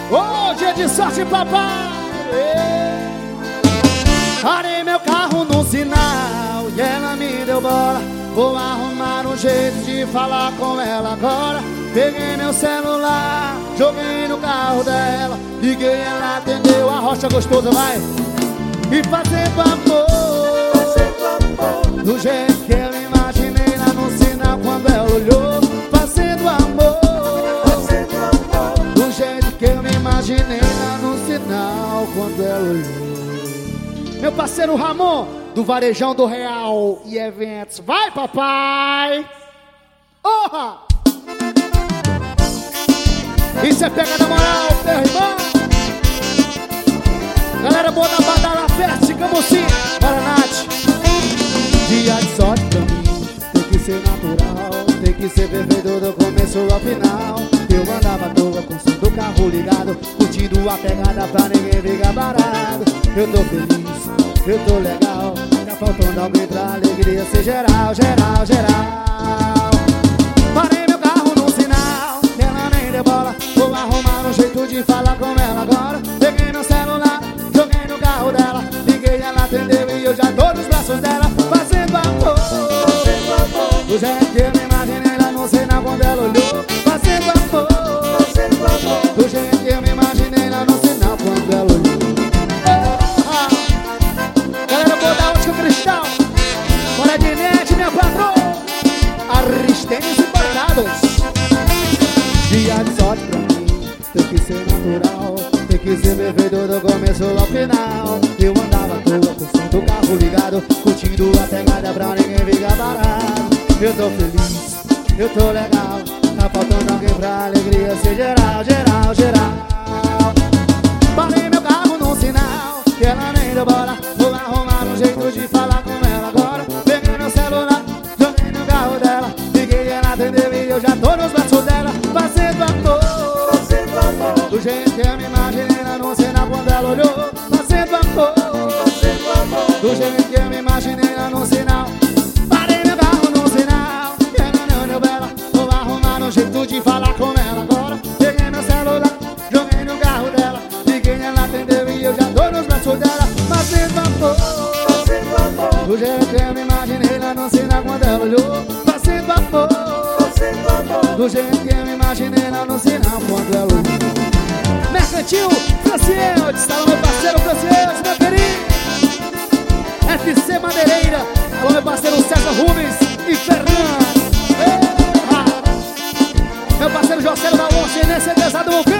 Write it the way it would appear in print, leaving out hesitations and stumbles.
Hoje é de sorte, papai. Parei meu carro no sinal e ela me deu bola. Vou arrumar um jeito de falar com ela agora. Peguei meu celular, joguei no carro dela. Liguei, ela atendeu, a rocha gostosa, vai. E fazendo amor, do jeito que eu imaginei lá no sinal quando ela olhou. Fazendo amor, do jeito que eu me imaginei lá no sinal quando ela olhou. Meu parceiro Ramon, do Varejão do Real e Eventos. Vai, papai! Orra! Isso é pega na moral, meu irmão. Galera boa da Badala Fest, Camusim, Maranate. Dia de sorte pra mim, tem que ser natural, tem que ser perfeito do começo ao final. Eu andava à toa com o som do carro ligado, curtindo a pegada pra ninguém ficar parado. Eu tô feliz, eu tô legal, tá faltando alguém pra alegria ser geral, geral, geral. Parei meu carro no sinal, ela nem deu bola. Vou arrumar um jeito de falar com ela agora. Peguei meu celular, joguei no carro dela. Liguei, ela atendeu e eu já tô nos braços dela. Fazendo amor, do jeito que eu me imaginei lá no sinal quando ela olhou. Fazendo amor, do jeito que eu me imaginei lá no sinal quando ela olhou. Galera boa da Ótica Cristal, bora de net, minha patroa. Aristênis Importados. Dia de sorte pra mim, tem que ser natural, tem que ser perfeito do começo ao final. Eu andava à toa com o som do carro ligado, curtindo a pegada pra ninguém ficar parado. Eu tô feliz, eu tô legal, tá faltando alguém pra alegria ser geral, geral, geral. Parei meu carro no sinal e ela nem deu bola. Vou arrumar um jeito de falar com ela agora. Peguei meu celular, joguei no carro dela. Liguei, ela atendeu e eu já tô nos braços dela. Fazendo amor, do jeito que eu me imaginei lá no sinal quando ela olhou. Fazendo amor, do jeito que eu me imaginei lá no sinal. Parei meu carro no sinal, ela não deu bela. Vou arrumar um jeito de falar com ela agora. Peguei meu celular, joguei no carro dela. Liguei, ela atendeu e eu já tô nos braços dela. Fazendo amor, do jeito que eu me imaginei lá no sinal quando ela olhou. Fazendo amor, do jeito que eu me imaginei lá no sinal quando ela olhou. Mercantil, Francieutes, alô meu parceiro Francieutes, meu querido. FC Madeireira, alô meu parceiro César Rubens e Fernando. Meu parceiro José da Onça, nesse pesado,